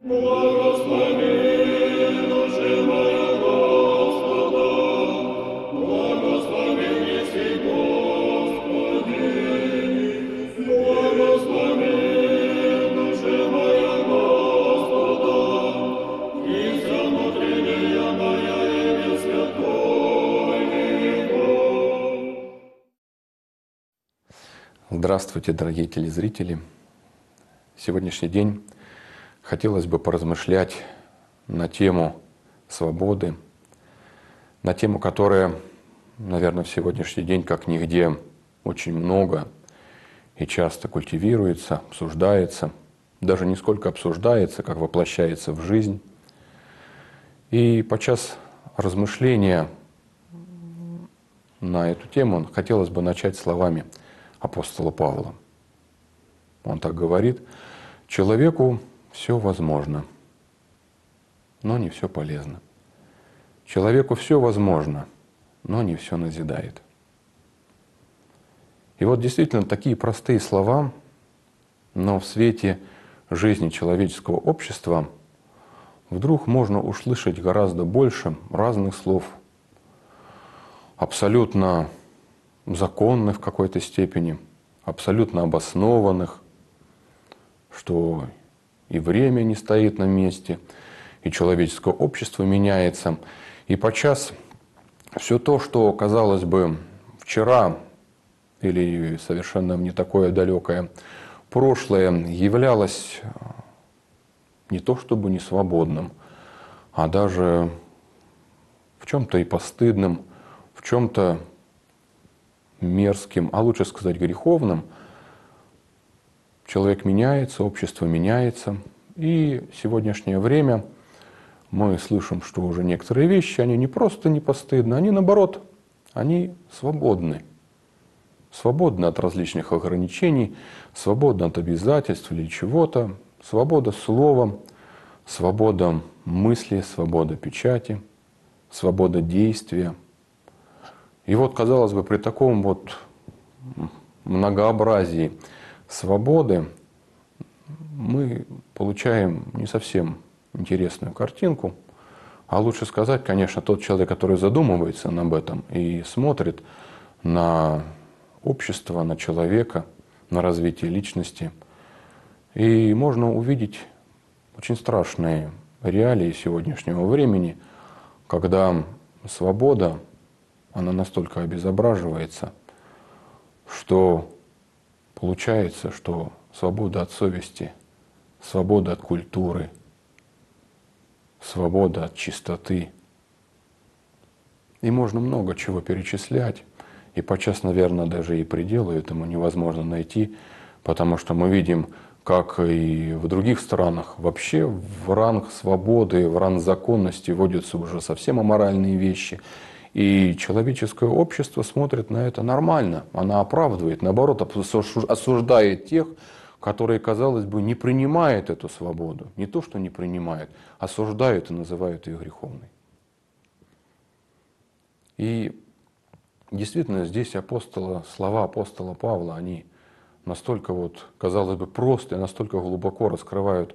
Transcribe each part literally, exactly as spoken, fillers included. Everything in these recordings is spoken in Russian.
Здравствуйте, дорогие телезрители! Сегодняшний день хотелось бы поразмышлять на тему свободы, на тему, которая, наверное, в сегодняшний день как нигде очень много и часто культивируется, обсуждается, даже не сколько обсуждается, как воплощается в жизнь. И подчас размышления на эту тему хотелось бы начать словами апостола Павла. Он так говорит: человеку все возможно, но не все полезно. Человеку все возможно, но не все назидает. И вот действительно такие простые слова, но в свете жизни человеческого общества вдруг можно услышать гораздо больше разных слов, абсолютно законных в какой-то степени, абсолютно обоснованных, что и время не стоит на месте, и человеческое общество меняется. И подчас все то, что, казалось бы, вчера или совершенно не такое далекое прошлое являлось не то чтобы не свободным, а даже в чем-то и постыдным, в чем-то мерзким, а лучше сказать греховным. Человек меняется, общество меняется, и в сегодняшнее время мы слышим, что уже некоторые вещи, они не просто не постыдны, они наоборот, они свободны. Свободны от различных ограничений, свободны от обязательств или чего-то, свобода слова, свобода мысли, свобода печати, свобода действия. И вот, казалось бы, при таком вот многообразии свободы мы получаем не совсем интересную картинку. А лучше сказать, конечно, тот человек, который задумывается об этом и смотрит на общество, на человека, на развитие личности. И можно увидеть очень страшные реалии сегодняшнего времени, когда свобода, она настолько обезображивается, что получается, что свобода от совести, свобода от культуры, свобода от чистоты. И можно много чего перечислять. И подчас, наверное, даже и пределы этому невозможно найти, потому что мы видим, как и в других странах вообще в ранг свободы, в ранг законности вводятся уже совсем аморальные вещи. И человеческое общество смотрит на это нормально. Она оправдывает, наоборот, осуждает тех, которые, казалось бы, не принимают эту свободу. Не то, что не принимают, осуждают и называют ее греховной. И действительно, здесь апостола, слова апостола Павла, они настолько, вот, казалось бы, просто и настолько глубоко раскрывают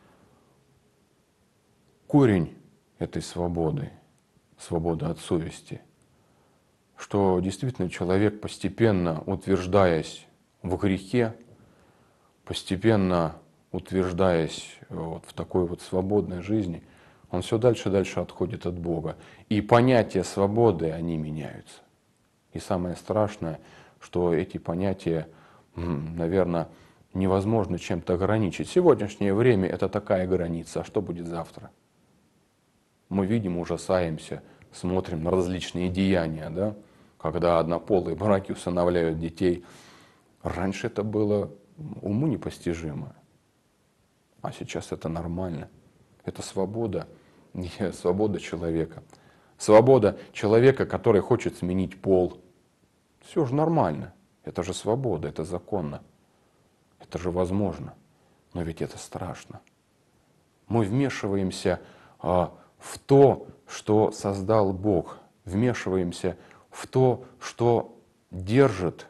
корень этой свободы, свободы от совести, что действительно человек, постепенно утверждаясь в грехе, постепенно утверждаясь вот в такой вот свободной жизни, он все дальше и дальше отходит от Бога. И понятия свободы, они меняются. И самое страшное, что эти понятия, наверное, невозможно чем-то ограничить. Сегодняшнее время – это такая граница, а что будет завтра? Мы видим, ужасаемся, смотрим на различные деяния, да? Когда однополые браки усыновляют детей. Раньше это было уму непостижимо, а сейчас это нормально. Это свобода, не свобода человека. Свобода человека, который хочет сменить пол. Все же нормально. Это же свобода, это законно. Это же возможно. Но ведь это страшно. Мы вмешиваемся а, в то, что создал Бог. Вмешиваемся в то, что держит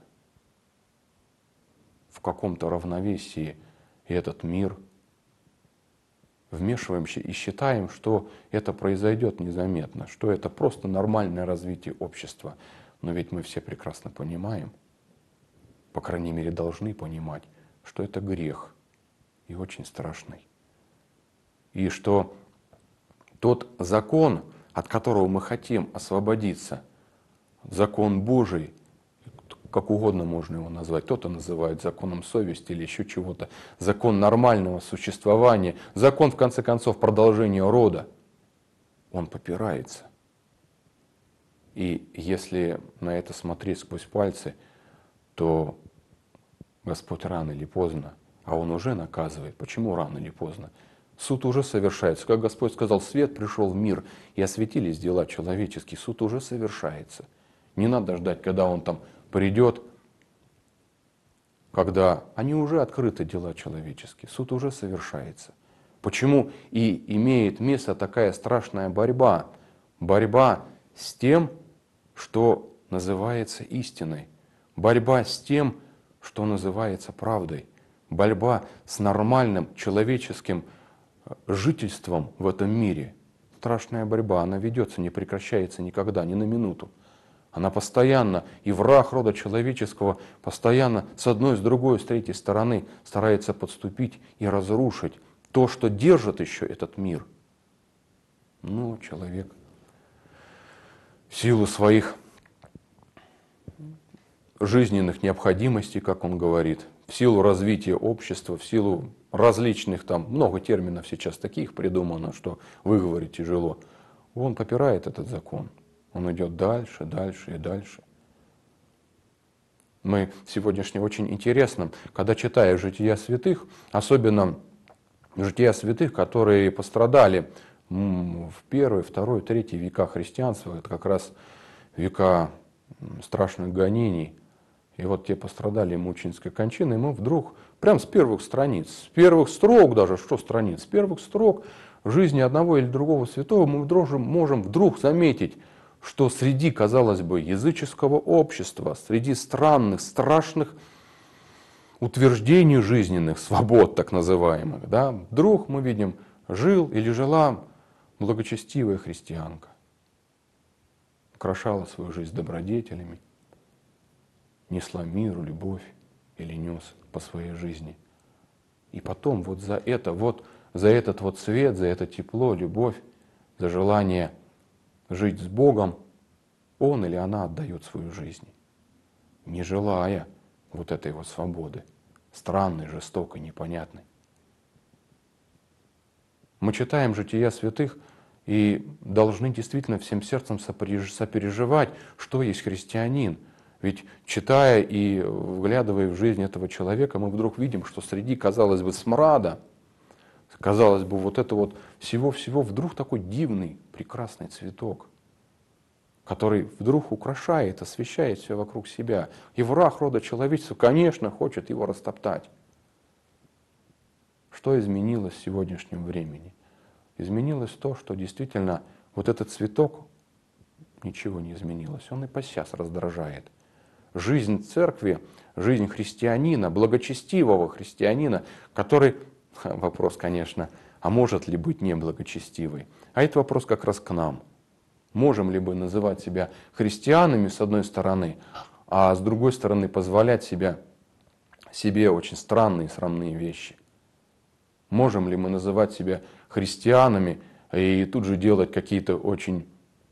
в каком-то равновесии этот мир. вмешиваемся и считаем, что это произойдет незаметно, что это просто нормальное развитие общества. Но ведь мы все прекрасно понимаем, по крайней мере должны понимать, что это грех и очень страшный. И что тот закон, от которого мы хотим освободиться, закон Божий, как угодно можно его назвать, кто-то называет законом совести или еще чего-то, закон нормального существования, закон, в конце концов, продолжения рода, он попирается. И если на это смотреть сквозь пальцы, то Господь рано или поздно, а Он уже наказывает. Почему рано или поздно? Суд уже совершается. Как Господь сказал, свет пришел в мир, и осветились дела человеческие. Суд уже совершается. Не надо ждать, когда Он там придет, когда они уже открыты, дела человеческие. Суд уже совершается. Почему и имеет место такая страшная борьба? Борьба с тем, что называется истиной. Борьба с тем, что называется правдой. Борьба с нормальным человеческим жительством в этом мире. Страшная борьба, она ведется, не прекращается никогда, ни на минуту. Она постоянно, и враг рода человеческого постоянно с одной, с другой, с третьей стороны старается подступить и разрушить то, что держит еще этот мир. Ну, человек в силу своих жизненных необходимостей, как он говорит, в силу развития общества, в силу различных, там много терминов сейчас таких придумано, что выговорить тяжело, он попирает этот закон. Он идет дальше, дальше и дальше. Мы сегодняшнее очень интересно, когда читаешь жития святых, особенно жития святых, которые пострадали в первый, второй, третий века христианства, это как раз века страшных гонений. И вот те пострадали мученической кончиной, и мы вдруг, прям с первых страниц, с первых строк даже, что страниц, с первых строк жизни одного или другого святого мы вдруг можем вдруг заметить, что среди, казалось бы, языческого общества, среди странных, страшных утверждений жизненных, свобод так называемых, да, вдруг мы видим, жил или жила благочестивая христианка, украшала свою жизнь добродетелями, несла миру, любовь или нес по своей жизни. И потом вот за это, вот за этот вот свет, за это тепло, любовь, за желание жить с Богом, он или она отдает свою жизнь, не желая вот этой вот свободы, странной, жестокой, непонятной. Мы читаем жития святых и должны действительно всем сердцем сопереживать, что есть христианин. Ведь читая и вглядывая в жизнь этого человека, мы вдруг видим, что среди, казалось бы, смрада, казалось бы, вот это вот всего-всего вдруг такой дивный, прекрасный цветок, который вдруг украшает, освещает все вокруг себя. И враг рода человечества, конечно, хочет его растоптать. Что изменилось в сегодняшнем времени? Изменилось то, что действительно вот этот цветок, ничего не изменилось, он и по сейчас раздражает. Жизнь церкви, жизнь христианина, благочестивого христианина, который, вопрос, конечно, а может ли быть неблагочестивый? А это вопрос как раз к нам. Можем ли мы называть себя христианами с одной стороны, а с другой стороны позволять себя, себе очень странные, срамные вещи? Можем ли мы называть себя христианами и тут же делать какие-то очень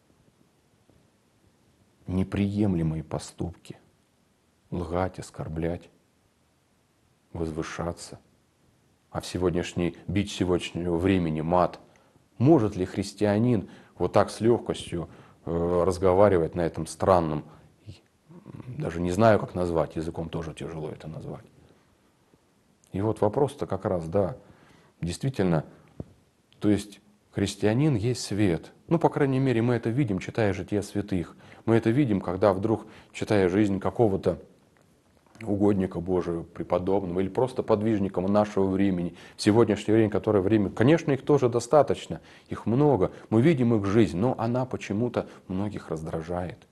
неприемлемые поступки? Лгать, оскорблять, возвышаться. А в сегодняшний, бич сегодняшнего времени мат. Может ли христианин вот так с легкостью э, разговаривать на этом странном, даже не знаю, как назвать, языком тоже тяжело это назвать. И вот вопрос-то как раз, да, действительно, то есть христианин есть свет. Ну, по крайней мере, мы это видим, читая жития святых. Мы это видим, когда вдруг, читая жизнь какого-то угодника Божьего, преподобного или просто подвижника нашего времени, в сегодняшнее время, которое время, конечно, их тоже достаточно, их много, мы видим их жизнь, но она почему-то многих раздражает.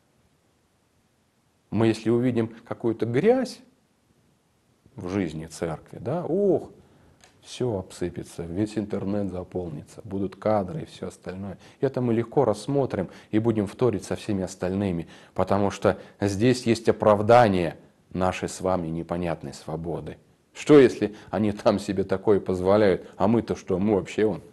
Мы, если увидим какую-то грязь в жизни церкви, да, ох, все обсыпется, весь интернет заполнится, будут кадры и все остальное. Это мы легко рассмотрим и будем вторить со всеми остальными, потому что здесь есть оправдание нашей с вами непонятной свободы. Что если они там себе такое позволяют, а мы-то что, мы вообще вон.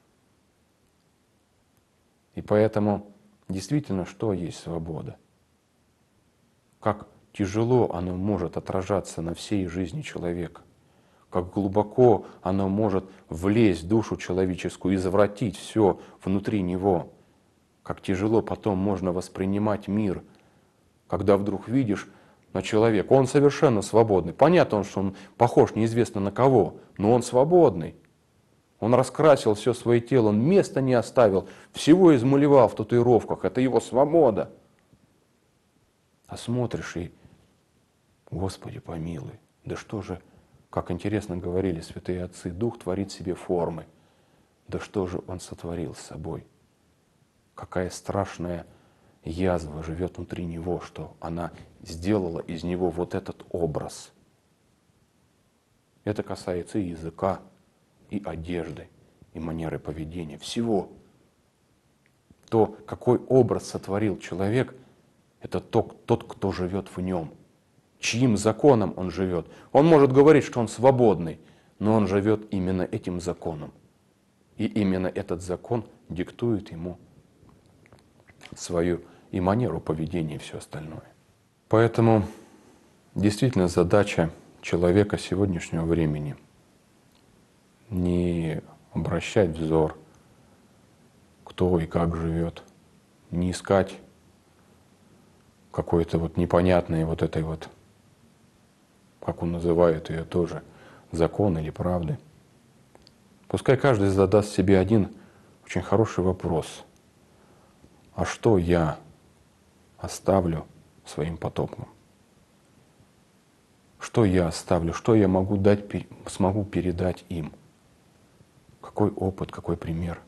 И поэтому действительно, что есть свобода? Как тяжело оно может отражаться на всей жизни человека. Как глубоко оно может влезть в душу человеческую, извратить все внутри него. Как тяжело потом можно воспринимать мир, когда вдруг видишь на человека, он совершенно свободный. Понятно, что он похож неизвестно на кого, но он свободный. Он раскрасил все свое тело, он места не оставил, всего измалевал в татуировках. Это его свобода. А смотришь и, Господи помилуй, да что же, как интересно говорили святые отцы, Дух творит себе формы. Да что же Он сотворил с собой? Какая страшная язва живет внутри него, что она сделала из него вот этот образ. Это касается и языка, и одежды, и манеры поведения, всего. То, какой образ сотворил человек, это тот, тот, кто живет в нем. Чьим законом он живет. Он может говорить, что он свободный, но он живет именно этим законом. И именно этот закон диктует ему свою и манеру поведения, и все остальное. Поэтому действительно задача человека сегодняшнего времени не обращать взор, кто и как живет, не искать какой-то вот непонятной вот этой вот, как он называет ее тоже, закон или правды. Пускай каждый задаст себе один очень хороший вопрос. А что я оставлю своим потомкам? Что я оставлю? Что я могу дать, смогу передать им? Какой опыт, какой пример?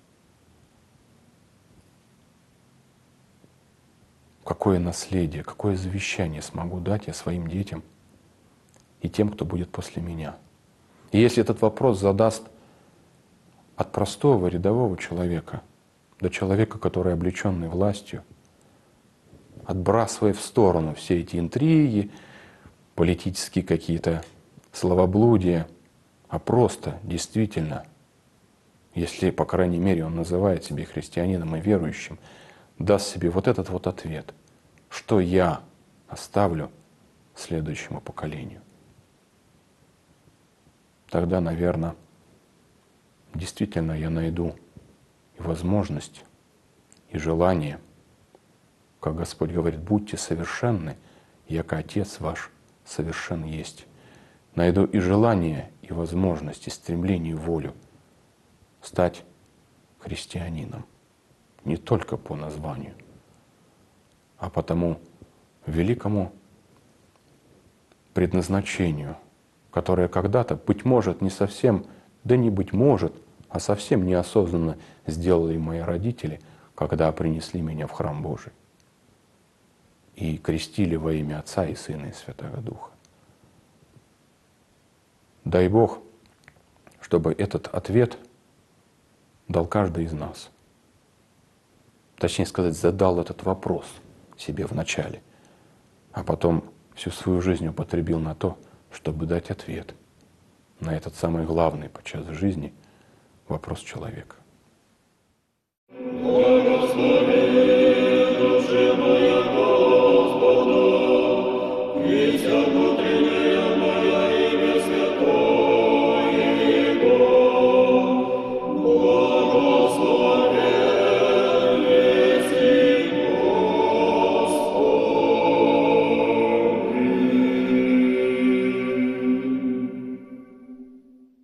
Какое наследие, какое завещание смогу дать я своим детям и тем, кто будет после меня? И если этот вопрос задаст от простого рядового человека до человека, который облеченный властью, отбрасывая в сторону все эти интриги, политические какие-то словоблудия, а просто действительно, если, по крайней мере, он называет себя христианином и верующим, даст себе вот этот вот ответ, что я оставлю следующему поколению. Тогда, наверное, действительно я найду и возможность, и желание, как Господь говорит, будьте совершенны, яко Отец ваш совершен есть. Найду и желание, и возможность, и стремление, и волю стать христианином. Не только по названию, а по тому великому предназначению, которое когда-то, быть может, не совсем, да не быть может, а совсем неосознанно сделали мои родители, когда принесли меня в храм Божий и крестили во имя Отца и Сына и Святого Духа. Дай Бог, чтобы этот ответ дал каждый из нас. Точнее сказать, задал этот вопрос себе вначале, а потом всю свою жизнь употребил на то, чтобы дать ответ на этот самый главный подчас жизни вопрос человека.